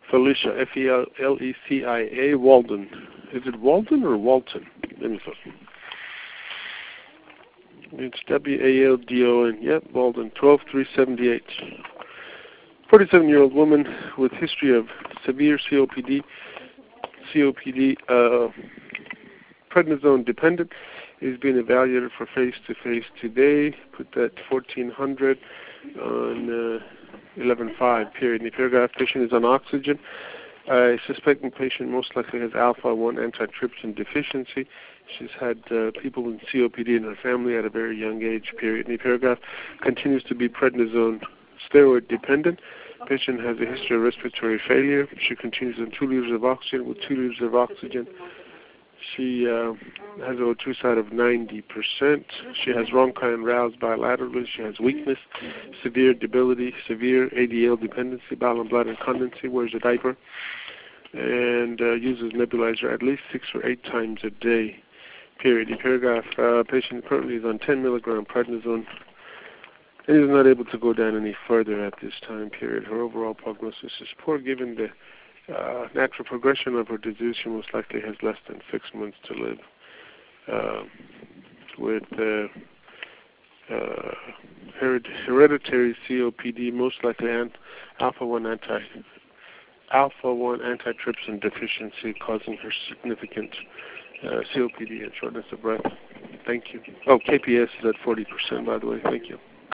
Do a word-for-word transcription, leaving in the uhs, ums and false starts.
Felicia, F E L E C I A, Walden. Is it Walden or Walton? Let me look. It's W A L D O N. Yep, Walden, twelve three seventy-eight. forty-seven-year-old woman with history of severe C O P D, C O P D, uh, prednisone dependent, is being evaluated for face-to-face today. Put that fourteen hundred on uh, eleven five, period. And the paragraph patient is on oxygen. I suspect the patient most likely has alpha one antitrypsin deficiency. She's had uh, people with C O P D in her family at a very young age, period. And the paragraph continues to be prednisone steroid dependent. Patient has a history of respiratory failure. She continues on two liters of oxygen. With two liters of oxygen, she uh, has an O two side of ninety percent. She has rhonchi and roused bilaterally. She has weakness, severe debility, severe A D L dependency, bowel and bladder incontinency, wears a diaper, and uh, uses nebulizer at least six or eight times a day, period. The paragraph, uh, patient currently is on ten milligram prednisone and is not able to go down any further at this time, period. Her overall prognosis is poor given the Uh, natural progression of her disease. She most likely has less than six months to live. Uh, with uh, uh, hered- hereditary C O P D, most likely an alpha one anti alpha one antitrypsin deficiency, causing her significant uh, C O P D and shortness of breath. Thank you. Oh, K P S is at forty percent, by the way. Thank you.